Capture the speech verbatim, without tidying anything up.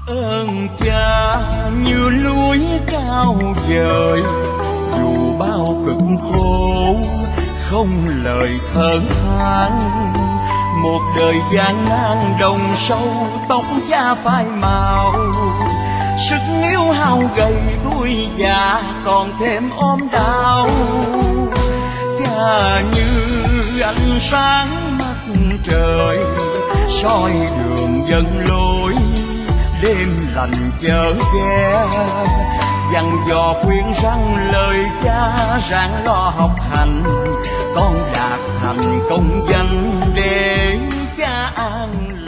ơn cha như núi cao vời, dù bao cực khổ không lời thở than. Một đời gian nan đồng sâu, tóc cha phai màu, sức yếu hao gầy tuổi già còn thêm ôm đau. Cha như ánh sáng mặt trời, soi đường dẫn lối đêm lành chở ghé. Dặn dò khuyên răng lời cha ráng lo học hành, con đạt thành công danh để cha an